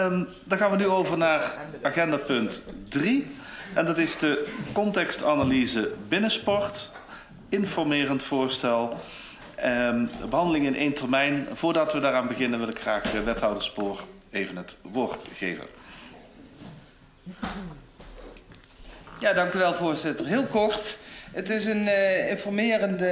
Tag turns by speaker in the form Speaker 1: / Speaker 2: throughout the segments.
Speaker 1: Dan gaan we nu over naar agenda punt 3. En dat is de contextanalyse binnensport. Informerend voorstel. Behandeling in 1 termijn. Voordat we daaraan beginnen wil ik graag wethouder Spoor even het woord geven.
Speaker 2: Ja, dank u wel, voorzitter. Heel kort. Het is een informerende...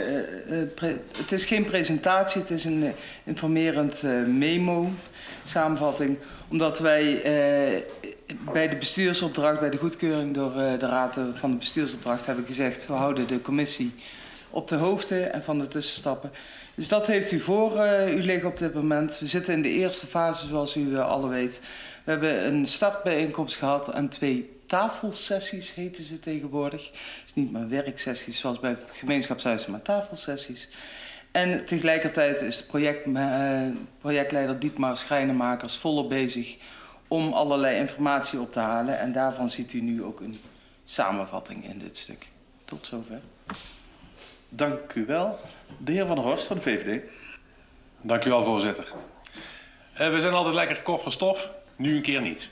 Speaker 2: het is geen presentatie, het is een informerend memo, samenvatting. Omdat wij bij de bestuursopdracht, bij de goedkeuring door de raad van de bestuursopdracht hebben gezegd, we houden de commissie op de hoogte en van de tussenstappen. Dus dat heeft u voor u liggen op dit moment. We zitten in de eerste fase, zoals u alle weet. We hebben een startbijeenkomst gehad en 2 tafelsessies heten ze tegenwoordig. Dus niet maar werksessies zoals bij gemeenschapshuizen, maar tafelsessies. En tegelijkertijd is de projectleider Dietmar Schrijnemakers volop bezig om allerlei informatie op te halen. En daarvan ziet u nu ook een samenvatting in dit stuk. Tot zover.
Speaker 1: Dank u wel. De heer Van der Horst van de VVD.
Speaker 3: Dank u wel, voorzitter. We zijn altijd lekker kort van stof, nu een keer niet.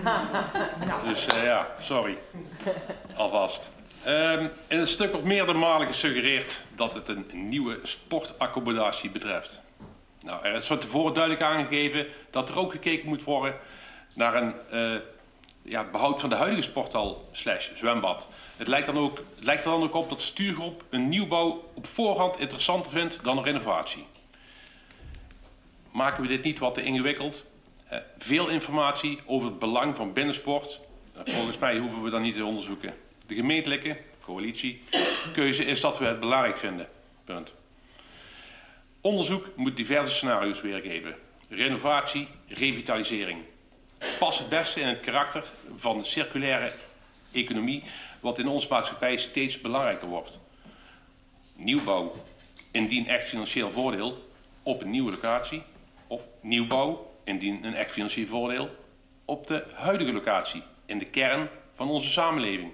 Speaker 3: Dus ja, sorry. Alvast. In het stuk wordt meerdere malen gesuggereerd dat het een nieuwe sportaccommodatie betreft. Nou, er is van tevoren duidelijk aangegeven dat er ook gekeken moet worden naar een behoud van de huidige sporthal / zwembad. Het lijkt er dan ook op dat de stuurgroep een nieuwbouw op voorhand interessanter vindt dan een renovatie. Maken we dit niet wat te ingewikkeld? Veel informatie over het belang van binnensport. Volgens mij hoeven we dat niet te onderzoeken. De gemeentelijke, coalitie, keuze is dat we het belangrijk vinden. Punt. Onderzoek moet diverse scenario's weergeven. Renovatie, revitalisering. Pas het beste in het karakter van de circulaire economie, wat in onze maatschappij steeds belangrijker wordt. Nieuwbouw, indien echt financieel voordeel, op een nieuwe locatie. Of nieuwbouw, indien een echt financieel voordeel, op de huidige locatie, in de kern van onze samenleving.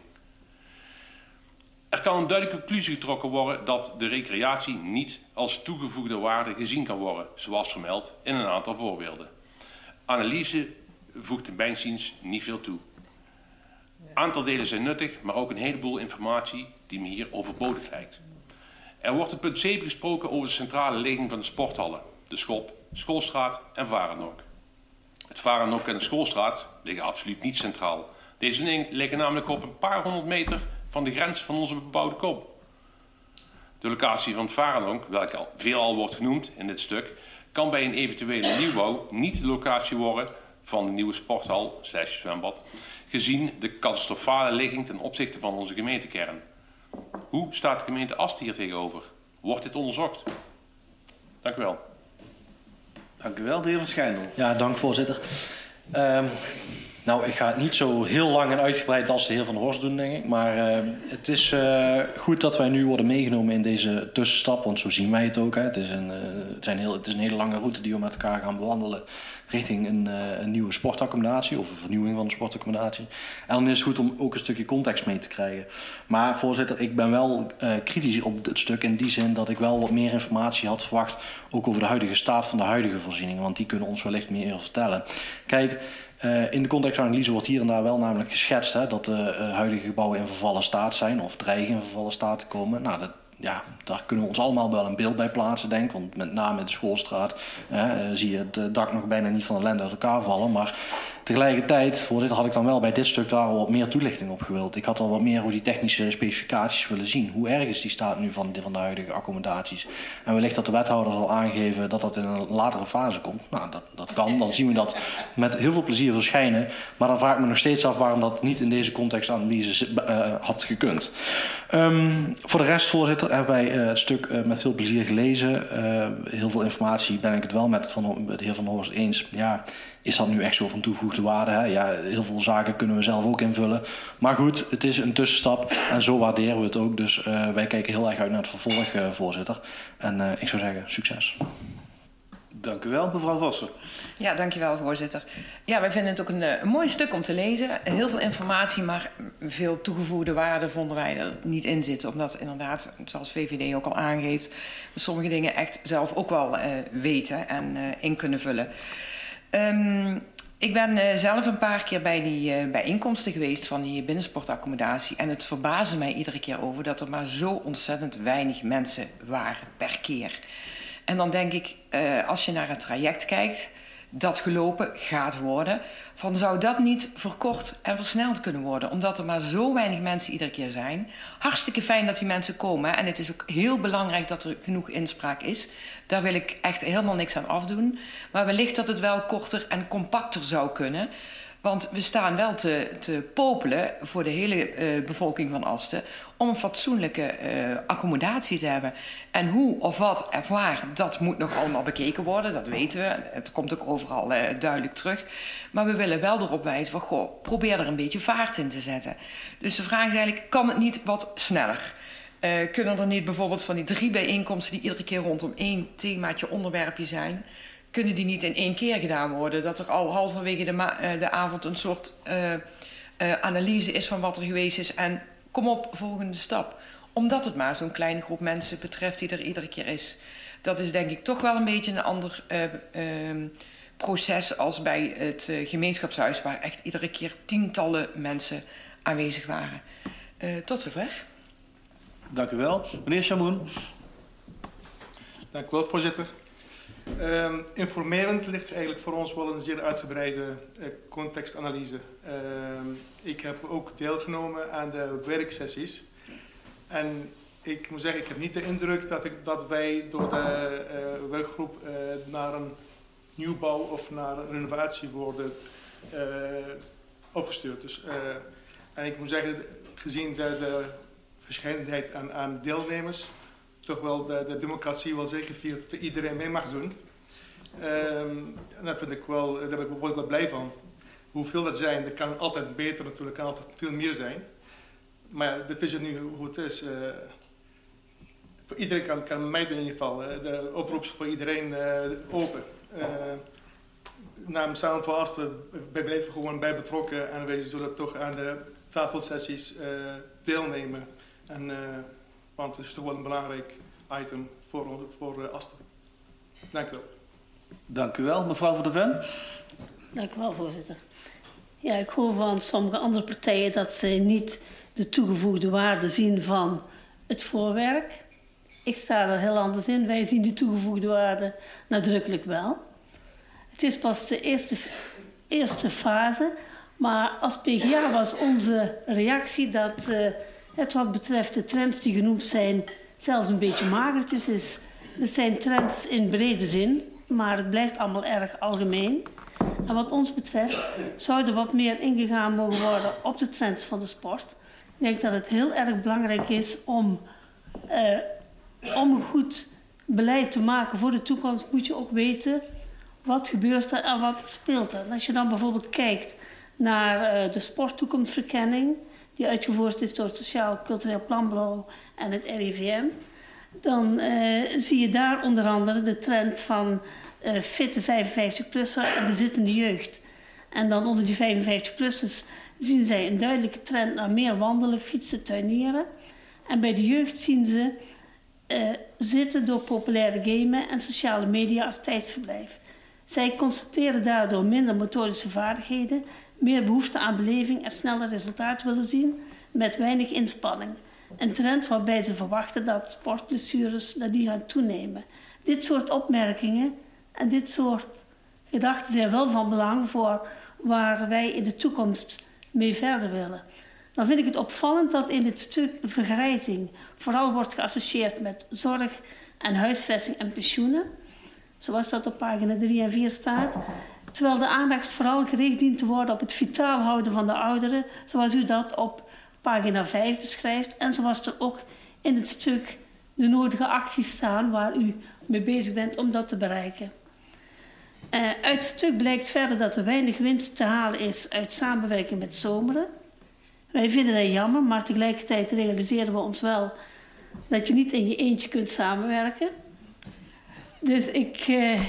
Speaker 3: Er kan een duidelijke conclusie getrokken worden dat de recreatie niet als toegevoegde waarde gezien kan worden, zoals vermeld in een aantal voorbeelden. Analyse voegt in mijn ziens niet veel toe. Aantal delen zijn nuttig, maar ook een heleboel informatie die me hier overbodig lijkt. Er wordt in punt 7 gesproken over de centrale ligging van de sporthallen, de Schop, Schoolstraat en Varendonk. Het Varendonk en de Schoolstraat liggen absoluut niet centraal. Deze liggen namelijk op een paar 100 meter van de grens van onze bebouwde kom. De locatie van het Varendonk, welke al veelal wordt genoemd in dit stuk, kan bij een eventuele nieuwbouw niet de locatie worden van de nieuwe sporthal / zwembad, gezien de catastrofale ligging ten opzichte van onze gemeentekern. Hoe staat de gemeente Ast hier tegenover? Wordt dit onderzocht? Dank u wel.
Speaker 1: Dank u wel, de heer Van Schijndel.
Speaker 4: Ja, dank voorzitter. Nou, ik ga het niet zo heel lang en uitgebreid als de heer Van der Horst doen, denk ik. Maar het is goed dat wij nu worden meegenomen in deze tussenstap. Want zo zien wij het ook. Hè. Het is een hele lange route die we met elkaar gaan bewandelen richting een nieuwe sportaccommodatie of een vernieuwing van de sportaccommodatie. En dan is het goed om ook een stukje context mee te krijgen. Maar voorzitter, ik ben wel kritisch op dit stuk in die zin dat ik wel wat meer informatie had verwacht, ook over de huidige staat van de huidige voorzieningen. Want die kunnen ons wellicht meer vertellen. Kijk, in de contextanalyse wordt hier en daar wel namelijk geschetst dat de huidige gebouwen in vervallen staat zijn of dreigen in vervallen staat te komen. Nou, daar kunnen we ons allemaal wel een beeld bij plaatsen, denk ik. Want met name in de Schoolstraat zie je het dak nog bijna niet van de lende uit elkaar vallen. Maar tegelijkertijd, voorzitter, had ik dan wel bij dit stuk daar wat meer toelichting op gewild. Ik had al wat meer over die technische specificaties willen zien. Hoe erg is die staat nu van de huidige accommodaties? En wellicht dat de wethouder zal aangeven dat dat in een latere fase komt. Nou, dat kan. Dan zien we dat met heel veel plezier verschijnen. Maar dan vraag ik me nog steeds af waarom dat niet in deze contextanalyse had gekund. Voor de rest, voorzitter, hebben wij het stuk met veel plezier gelezen. Heel veel informatie ben ik het wel met de heer Van der Horst eens. Ja, is dat nu echt zo van toegevoegde waarde? Hè? Ja, heel veel zaken kunnen we zelf ook invullen. Maar goed, het is een tussenstap en zo waarderen we het ook. Dus wij kijken heel erg uit naar het vervolg, voorzitter. En ik zou zeggen, succes.
Speaker 1: Dank u wel, mevrouw Vossen.
Speaker 5: Ja, dankjewel, voorzitter. Ja, wij vinden het ook een mooi stuk om te lezen. Heel veel informatie, maar veel toegevoegde waarde vonden wij er niet in zitten. Omdat inderdaad, zoals VVD ook al aangeeft, we sommige dingen echt zelf ook wel weten en in kunnen vullen. Ik ben zelf een paar keer bij die bijeenkomsten geweest van die binnensportaccommodatie. En het verbaasde mij iedere keer over dat er maar zo ontzettend weinig mensen waren per keer. En dan denk ik, als je naar het traject kijkt, dat gelopen gaat worden, van zou dat niet verkort en versneld kunnen worden? Omdat er maar zo weinig mensen iedere keer zijn. Hartstikke fijn dat die mensen komen. En het is ook heel belangrijk dat er genoeg inspraak is. Daar wil ik echt helemaal niks aan afdoen. Maar wellicht dat het wel korter en compacter zou kunnen. Want we staan wel te popelen voor de hele bevolking van Asten om een fatsoenlijke accommodatie te hebben. En hoe of wat of waar, dat moet nog allemaal bekeken worden, dat weten we. Het komt ook overal duidelijk terug. Maar we willen wel erop wijzen van, goh, probeer er een beetje vaart in te zetten. Dus de vraag is eigenlijk, kan het niet wat sneller? Kunnen er niet bijvoorbeeld van die 3 bijeenkomsten die iedere keer rondom 1 themaatje onderwerpje zijn, kunnen die niet in 1 keer gedaan worden? Dat er al halverwege de avond een soort analyse is van wat er geweest is. En kom op, volgende stap. Omdat het maar zo'n kleine groep mensen betreft die er iedere keer is. Dat is denk ik toch wel een beetje een ander proces als bij het gemeenschapshuis, waar echt iedere keer tientallen mensen aanwezig waren. Tot zover.
Speaker 1: Dank u wel. Meneer Chamoun.
Speaker 6: Dank u wel, voorzitter. Informerend ligt eigenlijk voor ons wel een zeer uitgebreide contextanalyse. Ik heb ook deelgenomen aan de werksessies. En ik moet zeggen, ik heb niet de indruk dat wij door de werkgroep naar een nieuwbouw of naar een renovatie worden opgestuurd. Dus, en ik moet zeggen, gezien de verscheidenheid aan deelnemers, toch wel de democratie wel zeker viert dat iedereen mee mag doen. En dat vind ik wel, daar ben ik wel blij van. Hoeveel dat zijn, dat kan altijd beter natuurlijk, kan altijd veel meer zijn. Maar ja, dit is het nu hoe het is. Voor iedereen kan mij in ieder geval. De oproep is voor iedereen open. Namens Samen voor Asten, wij blijven gewoon bij betrokken en wij zullen toch aan de tafelsessies deelnemen. En, want het is toch wel een belangrijk item voor Asten. Dank u wel.
Speaker 1: Dank u wel. Mevrouw van der Ven.
Speaker 7: Dank u wel, voorzitter. Ja, ik hoor van sommige andere partijen dat ze niet de toegevoegde waarde zien van het voorwerk. Ik sta er heel anders in. Wij zien de toegevoegde waarde nadrukkelijk wel. Het is pas de eerste fase, maar als PGA was onze reactie dat het wat betreft de trends die genoemd zijn zelfs een beetje magertjes is. Er zijn trends in brede zin, maar het blijft allemaal erg algemeen. En wat ons betreft zou er wat meer ingegaan mogen worden op de trends van de sport. Ik denk dat het heel erg belangrijk is om een goed beleid te maken voor de toekomst, moet je ook weten wat gebeurt er en wat speelt er. En als je dan bijvoorbeeld kijkt naar de sporttoekomstverkenning, die uitgevoerd is door het Sociaal Cultureel Planbureau en het RIVM, dan zie je daar onder andere de trend van fitte 55-plusser en de zittende jeugd. En dan onder die 55-plussers zien zij een duidelijke trend naar meer wandelen, fietsen, tuinieren. En bij de jeugd zien ze zitten door populaire gamen en sociale media als tijdsverblijf. Zij constateren daardoor minder motorische vaardigheden, meer behoefte aan beleving en sneller resultaat willen zien met weinig inspanning. Een trend waarbij ze verwachten dat sportblessures die gaan toenemen. Dit soort opmerkingen en dit soort gedachten zijn wel van belang voor waar wij in de toekomst mee verder willen. Dan vind ik het opvallend dat in dit stuk vergrijzing vooral wordt geassocieerd met zorg en huisvesting en pensioenen, zoals dat op pagina 3 en 4 staat. Terwijl de aandacht vooral gericht dient te worden op het vitaal houden van de ouderen, zoals u dat op pagina 5 beschrijft. En zoals er ook in het stuk de nodige acties staan waar u mee bezig bent om dat te bereiken. Uit het stuk blijkt verder dat er weinig winst te halen is uit samenwerking met Zomeren. Wij vinden dat jammer, maar tegelijkertijd realiseren we ons wel dat je niet in je eentje kunt samenwerken. Dus ik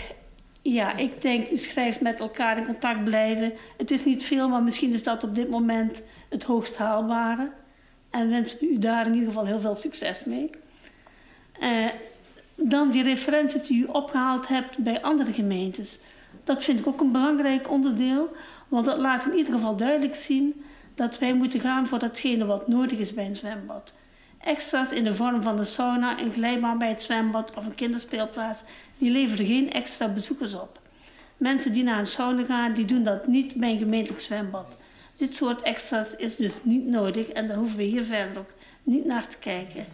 Speaker 7: denk, u schrijft met elkaar in contact blijven. Het is niet veel, maar misschien is dat op dit moment het hoogst haalbare. En wensen we u daar in ieder geval heel veel succes mee. Dan die referenties die u opgehaald hebt bij andere gemeentes. Dat vind ik ook een belangrijk onderdeel, want dat laat in ieder geval duidelijk zien dat wij moeten gaan voor datgene wat nodig is bij een zwembad. Extra's in de vorm van een sauna, een glijbaan bij het zwembad of een kinderspeelplaats, die leveren geen extra bezoekers op. Mensen die naar een sauna gaan, die doen dat niet bij een gemeentelijk zwembad. Dit soort extra's is dus niet nodig en daar hoeven we hier verder ook niet naar te kijken.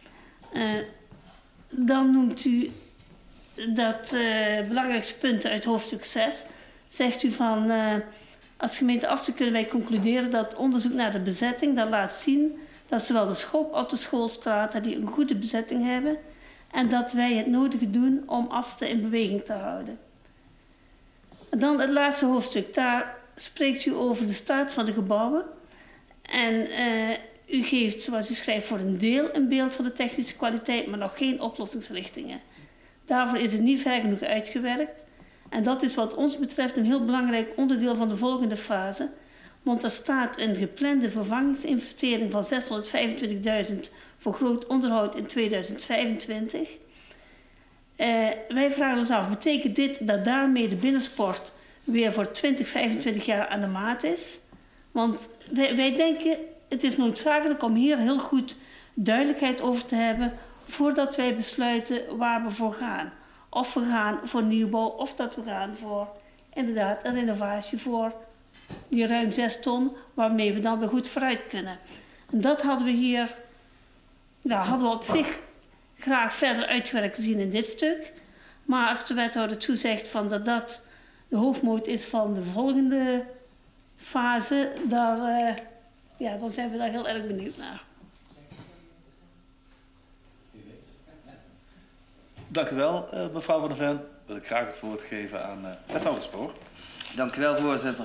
Speaker 7: Dan noemt u dat belangrijkste punten uit hoofdstuk 6. Zegt u van, als gemeente Asten kunnen wij concluderen dat onderzoek naar de bezetting dat laat zien dat zowel de Schop als de Schoolstraat die een goede bezetting hebben en dat wij het nodige doen om Asten in beweging te houden. Dan het laatste hoofdstuk, daar spreekt u over de staat van de gebouwen en u geeft, zoals u schrijft, voor een deel een beeld van de technische kwaliteit, maar nog geen oplossingsrichtingen. Daarvoor is het niet ver genoeg uitgewerkt. En dat is wat ons betreft een heel belangrijk onderdeel van de volgende fase. Want er staat een geplande vervangingsinvestering van 625.000 voor groot onderhoud in 2025. Wij vragen ons af, betekent dit dat daarmee de binnensport weer voor 20-25 jaar aan de maat is? Want wij denken, het is noodzakelijk om hier heel goed duidelijkheid over te hebben voordat wij besluiten waar we voor gaan. Of we gaan voor nieuwbouw, of dat we gaan voor inderdaad een renovatie voor die ruim 6 ton, waarmee we dan weer goed vooruit kunnen. En dat hadden we hier, hadden we op zich graag verder uitgewerkt gezien in dit stuk. Maar als de wethouder toezegt van dat dat de hoofdmoot is van de volgende fase, dan zijn we daar heel erg benieuwd naar.
Speaker 1: Dank u wel, mevrouw Van der Ven. Wil ik graag het woord geven aan wethouder Spoor.
Speaker 2: Dank u wel, voorzitter.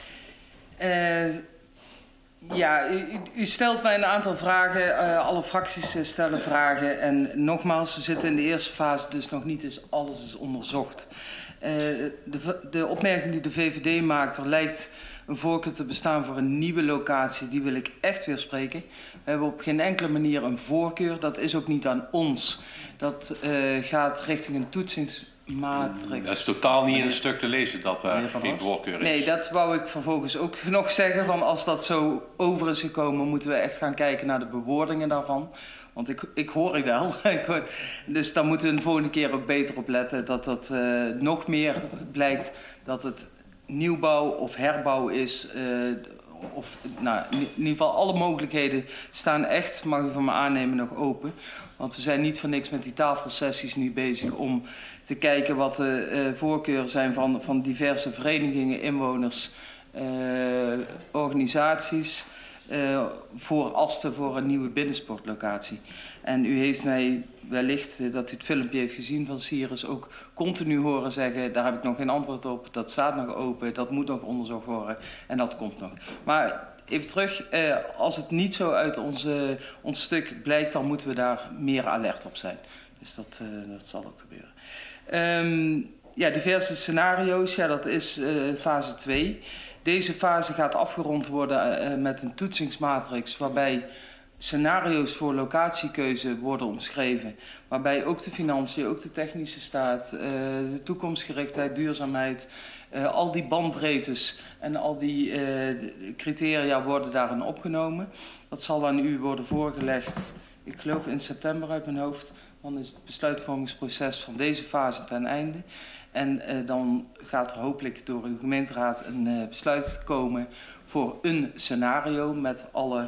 Speaker 2: U stelt mij een aantal vragen. Alle fracties stellen vragen. En nogmaals, we zitten in de eerste fase, dus nog niet eens alles is onderzocht. De opmerking die de VVD maakt, er lijkt een voorkeur te bestaan voor een nieuwe locatie, die wil ik echt weerspreken. We hebben op geen enkele manier een voorkeur. Dat is ook niet aan ons. Dat gaat richting een toetsingsmatrix.
Speaker 3: Dat is totaal niet in een stuk te lezen dat daar geen voorkeur is.
Speaker 2: Nee, dat wou ik vervolgens ook nog zeggen. Van als dat zo over is gekomen, moeten we echt gaan kijken naar de bewoordingen daarvan. Want ik hoor u wel. Dus daar moeten we de volgende keer ook beter op letten. Dat nog meer blijkt dat het nieuwbouw of herbouw is. In ieder geval alle mogelijkheden staan echt, mag u van me aannemen, nog open. Want we zijn niet voor niks met die tafelsessies nu bezig om te kijken wat de voorkeuren zijn van diverse verenigingen, inwoners, organisaties voor Asten voor een nieuwe binnensportlocatie. En u heeft mij wellicht, dat u het filmpje heeft gezien van Sirius, ook continu horen zeggen, daar heb ik nog geen antwoord op, dat staat nog open, dat moet nog onderzocht worden en dat komt nog. Maar even terug, als het niet zo uit ons stuk blijkt, dan moeten we daar meer alert op zijn. Dus dat zal ook gebeuren. Diverse scenario's, dat is fase 2. Deze fase gaat afgerond worden met een toetsingsmatrix waarbij scenario's voor locatiekeuze worden omschreven. Waarbij ook de financiën, ook de technische staat, de toekomstgerichtheid, duurzaamheid, al die bandbreedtes en al die criteria worden daarin opgenomen. Dat zal aan u worden voorgelegd, ik geloof in september uit mijn hoofd. Dan is het besluitvormingsproces van deze fase ten einde. En dan gaat er hopelijk door uw gemeenteraad een besluit komen voor een scenario met alle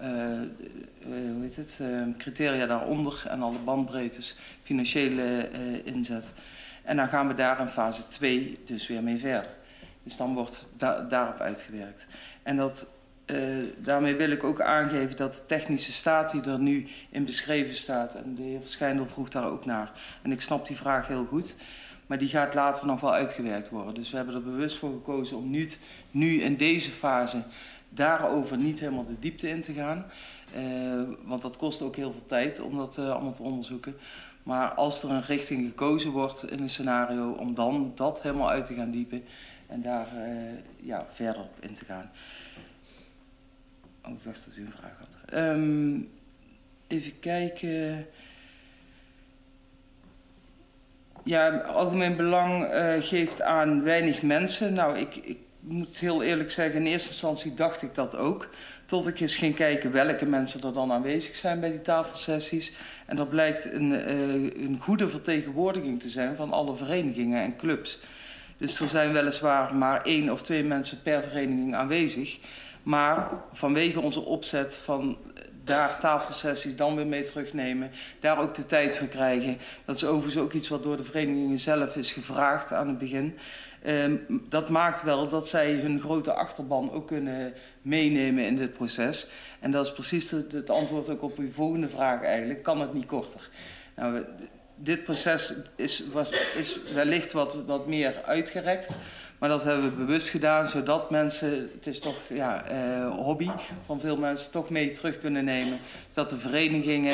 Speaker 2: criteria daaronder en alle bandbreedtes, financiële inzet. En dan gaan we daar in fase 2 dus weer mee verder. Dus dan wordt daarop uitgewerkt. En daarmee wil ik ook aangeven dat de technische staat die er nu in beschreven staat, en de heer Verschijndel vroeg daar ook naar, en ik snap die vraag heel goed, maar die gaat later nog wel uitgewerkt worden. Dus we hebben er bewust voor gekozen om nu in deze fase daarover niet helemaal de diepte in te gaan. Want dat kost ook heel veel tijd om dat allemaal te onderzoeken. Maar als er een richting gekozen wordt in een scenario, om dan dat helemaal uit te gaan diepen en daar verder op in te gaan. Oh, ik dacht dat u een vraag had. Even kijken. Ja, algemeen belang geeft aan weinig mensen. Nou, ik moet heel eerlijk zeggen, in eerste instantie dacht ik dat ook. Tot ik eens ging kijken welke mensen er dan aanwezig zijn bij die tafelsessies. En dat blijkt een goede vertegenwoordiging te zijn van alle verenigingen en clubs. Dus er zijn weliswaar maar 1 of 2 mensen per vereniging aanwezig. Maar vanwege onze opzet van daar tafelsessies dan weer mee terugnemen, daar ook de tijd voor krijgen. Dat is overigens ook iets wat door de verenigingen zelf is gevraagd aan het begin. Dat maakt wel dat zij hun grote achterban ook kunnen meenemen in dit proces. En dat is precies het antwoord ook op uw volgende vraag eigenlijk. Kan het niet korter? Nou, dit proces is wellicht wat meer uitgerekt. Maar dat hebben we bewust gedaan, zodat mensen, het is toch hobby van veel mensen, toch mee terug kunnen nemen. Dat de verenigingen,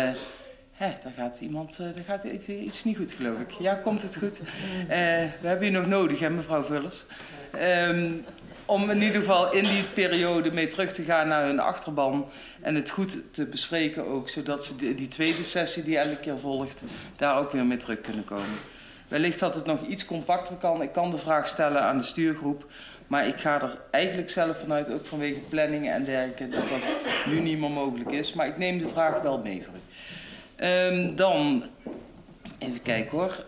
Speaker 2: daar gaat even iets niet goed geloof ik. Ja, komt het goed? We hebben u nog nodig hè mevrouw Vullers. Om in ieder geval in die periode mee terug te gaan naar hun achterban. En het goed te bespreken ook, zodat ze die tweede sessie die elke keer volgt, daar ook weer mee terug kunnen komen. Wellicht dat het nog iets compacter kan. Ik kan de vraag stellen aan de stuurgroep. Maar ik ga er eigenlijk zelf vanuit, ook vanwege planningen en dergelijke, dat dat nu niet meer mogelijk is. Maar ik neem de vraag wel mee voor u. Dan, even kijken hoor.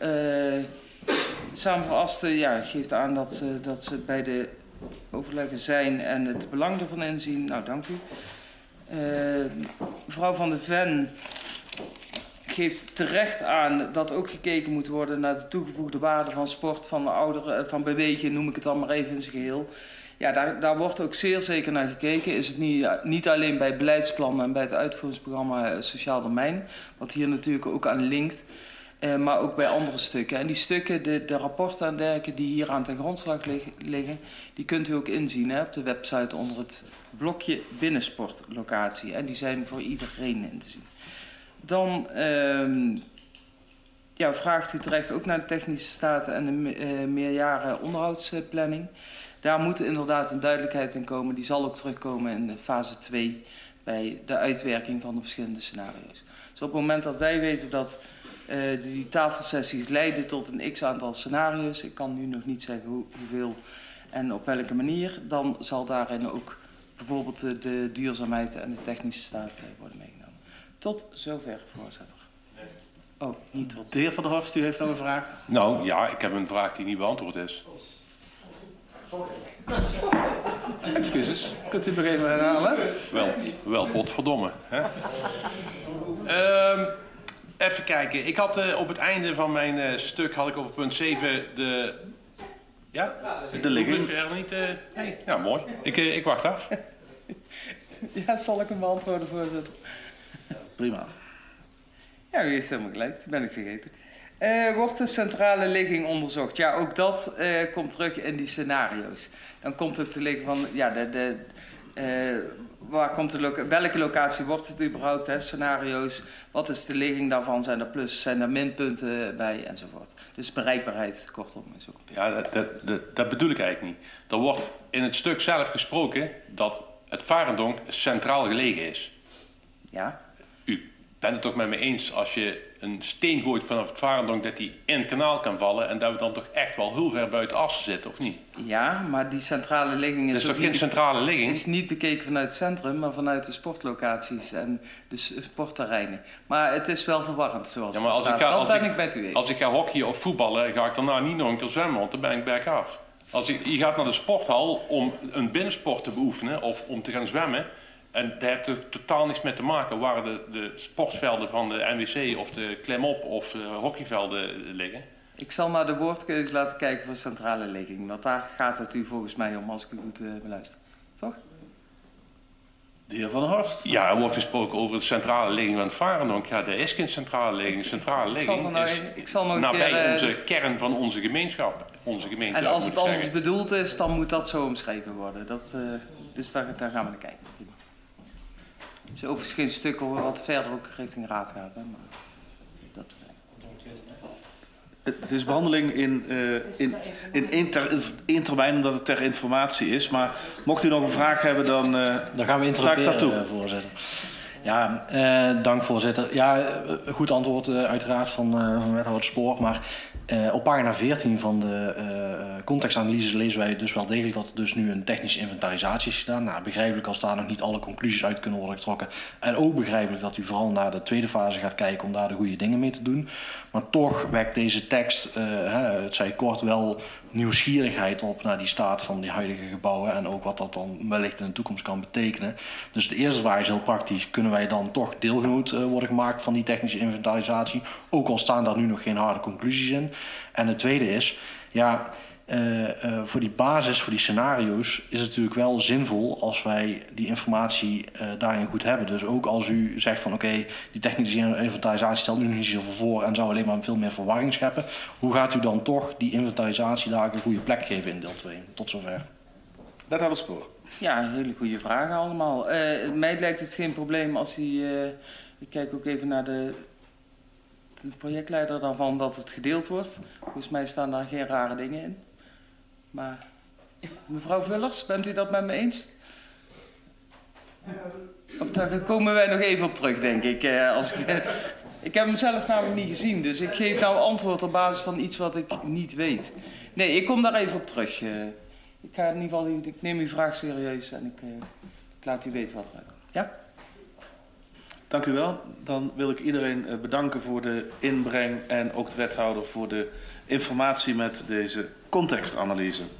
Speaker 2: Samen voor Asten geeft aan dat ze bij de overleggen zijn en het belang ervan inzien. Nou, dank u. Mevrouw Van de Ven geeft terecht aan dat ook gekeken moet worden naar de toegevoegde waarde van sport, van ouderen, van bewegen, noem ik het dan maar even in zijn geheel. Ja, daar wordt ook zeer zeker naar gekeken. Is het niet alleen bij beleidsplannen en bij het uitvoeringsprogramma Sociaal Domein, wat hier natuurlijk ook aan linkt, maar ook bij andere stukken. En die stukken, de rapporten en dergelijke die hier aan ten grondslag liggen, die kunt u ook inzien op de website onder het blokje binnensportlocatie. En die zijn voor iedereen in te zien. Dan vraagt u terecht ook naar de technische staten en de meerjaren onderhoudsplanning. Daar moet inderdaad een duidelijkheid in komen. Die zal ook terugkomen in de fase 2 bij de uitwerking van de verschillende scenario's. Dus op het moment dat wij weten dat die tafelsessies leiden tot een x-aantal scenario's, ik kan nu nog niet zeggen hoeveel en op welke manier, dan zal daarin ook bijvoorbeeld de duurzaamheid en de technische staat worden meegenomen. Tot zover, voorzitter.
Speaker 3: Nee.
Speaker 1: Oh, niet tot. De heer Van der Horst, u heeft nog een vraag?
Speaker 3: Nou ja, ik heb een vraag die niet beantwoord is.
Speaker 1: Excuses, kunt u nog even herhalen?
Speaker 3: Wel potverdomme. Hè? Even kijken, ik had op het einde van mijn stuk had ik over punt 7 de... Ja?
Speaker 1: De ligging.
Speaker 3: Nee. Ja, mooi. Ik wacht af.
Speaker 2: Ja, zal ik hem beantwoorden, voorzitter?
Speaker 1: Prima.
Speaker 2: Ja, u heeft helemaal gelijk, dat ben ik vergeten. Wordt de centrale ligging onderzocht? Ja, ook dat komt terug in die scenario's. Dan komt ook te liggen van, waar komt welke locatie wordt het überhaupt, hè? Scenario's, wat is de ligging daarvan, zijn er plus, zijn er minpunten bij, enzovoort. Dus bereikbaarheid, kortom, is ook.
Speaker 3: Ja, dat bedoel ik eigenlijk niet. Er wordt in het stuk zelf gesproken dat het Varendonk centraal gelegen is.
Speaker 2: Ja.
Speaker 3: U bent het toch met me eens als je een steen gooit vanaf het Varendonk dat die in het kanaal kan vallen en dat we dan toch echt wel heel ver buiten Assen zitten, of niet?
Speaker 2: Ja, maar die centrale ligging
Speaker 3: is toch geen centrale ligging?
Speaker 2: Is niet bekeken vanuit het centrum, maar vanuit de sportlocaties en de sportterreinen. Maar het is wel verwarrend zoals
Speaker 3: ja, maar
Speaker 2: het staat.
Speaker 3: Als ik ga hockeyen of voetballen, ga ik daarna niet nog een keer zwemmen, want dan ben ik back af. Je gaat naar de sporthal om een binnensport te beoefenen of om te gaan zwemmen. En daar heeft er totaal niks mee te maken waar de sportvelden van de NWC of de klimop of hockeyvelden liggen.
Speaker 2: Ik zal maar de woordkeuze laten kijken voor centrale ligging. Want daar gaat het u volgens mij om als ik u goed beluister. Toch?
Speaker 1: De heer Van der Horst.
Speaker 3: Ja, er wordt gesproken over de centrale ligging van het Varendonk. Ja, er is geen centrale ligging. Centrale ligging is nabij onze kern van onze gemeenschap. Onze gemeente.
Speaker 2: En als het anders bedoeld is, dan moet dat zo omschreven worden. Dus daar gaan we naar kijken. Het is overigens geen stuk wat verder ook richting raad gaat. Hè, maar dat...
Speaker 1: Het is behandeling in één termijn, omdat het ter informatie is. Maar mocht u nog een vraag hebben, dan
Speaker 4: gaan we
Speaker 1: sta ik daartoe.
Speaker 4: Voorzitter. Ja, dank voorzitter. Ja, goed antwoord uiteraard van wethouder Spoor. Maar op pagina 14 van de contextanalyse lezen wij dus wel degelijk dat er dus nu een technische inventarisatie is gedaan. Nou, begrijpelijk als daar nog niet alle conclusies uit kunnen worden getrokken. En ook begrijpelijk dat u vooral naar de tweede fase gaat kijken om daar de goede dingen mee te doen. Maar toch wekt deze tekst, het zij kort, wel nieuwsgierigheid op naar die staat van die huidige gebouwen en ook wat dat dan wellicht in de toekomst kan betekenen. Dus de eerste vraag is heel praktisch. Kunnen wij dan toch deelgenoot worden gemaakt van die technische inventarisatie? Ook al staan daar nu nog geen harde conclusies in. En het tweede is, ja, voor die basis, voor die scenario's is het natuurlijk wel zinvol als wij die informatie daarin goed hebben. Dus ook als u zegt van oké, die technische inventarisatie stelt nu niet zoveel voor en zou alleen maar veel meer verwarring scheppen. Hoe gaat u dan toch die inventarisatie daar een goede plek geven in deel 2? Tot zover.
Speaker 1: Wethouder Spoor.
Speaker 2: Ja, hele goede vragen allemaal. Mij lijkt het geen probleem als ik kijk ook even naar de projectleider daarvan, dat het gedeeld wordt. Volgens mij staan daar geen rare dingen in. Maar mevrouw Vullers, bent u dat met me eens? Daar komen wij nog even op terug, denk ik. Ik heb hem zelf namelijk niet gezien, dus ik geef nou antwoord op basis van iets wat ik niet weet. Nee, ik kom daar even op terug. Ik ga in ieder geval, ik neem uw vraag serieus en ik laat u weten wat eruit komt. Ja?
Speaker 1: Dank u wel. Dan wil ik iedereen bedanken voor de inbreng en ook de wethouder voor de informatie met deze contextanalyse.